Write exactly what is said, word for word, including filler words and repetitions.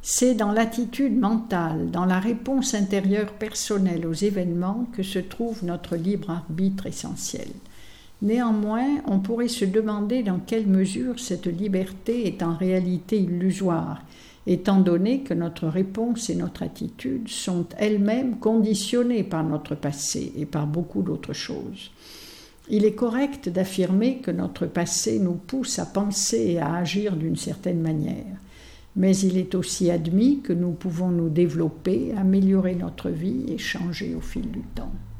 C'est dans l'attitude mentale, dans la réponse intérieure personnelle aux événements que se trouve notre libre arbitre essentiel. Néanmoins, on pourrait se demander dans quelle mesure cette liberté est en réalité illusoire, étant donné que notre réponse et notre attitude sont elles-mêmes conditionnées par notre passé et par beaucoup d'autres choses. Il est correct d'affirmer que notre passé nous pousse à penser et à agir d'une certaine manière, mais il est aussi admis que nous pouvons nous développer, améliorer notre vie et changer au fil du temps.